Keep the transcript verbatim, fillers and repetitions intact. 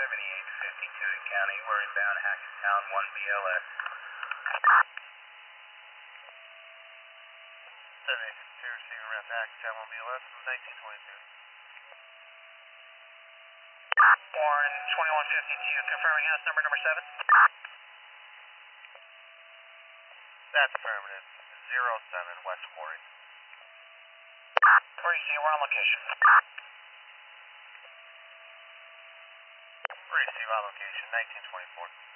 seventy-eight fifty-two to County. We're inbound Hackettstown, one B L S. seventy-eight fifty-two, receiving around Hackettstown, one B L S, nineteen twenty-two. Warren, twenty-one fifty-two, confirming house number number seven. That's affirmative. zero seven West Quarry. Receive, we're on location. Receive on location, nineteen twenty-four.